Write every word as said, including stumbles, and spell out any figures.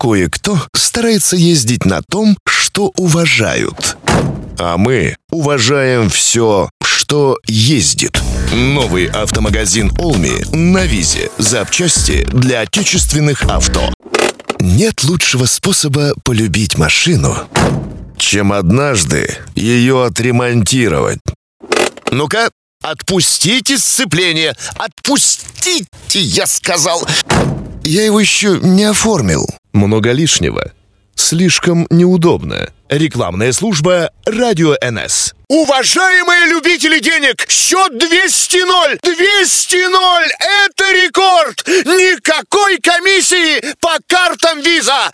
кое-кто старается ездить на том, что уважают. А мы уважаем все, что ездит. Новый автомагазин «Олми» на Визе. Запчасти для отечественных авто. Нет лучшего способа полюбить машину, чем однажды ее отремонтировать. Ну-ка, отпустите сцепление! Отпустите, я сказал! Я его еще не оформил. Много лишнего. Слишком неудобно. Рекламная служба «Радио эн эс». Уважаемые любители денег, счет двести ноль! двести ноль! Это рекорд! Никакой комиссии по картам Виза!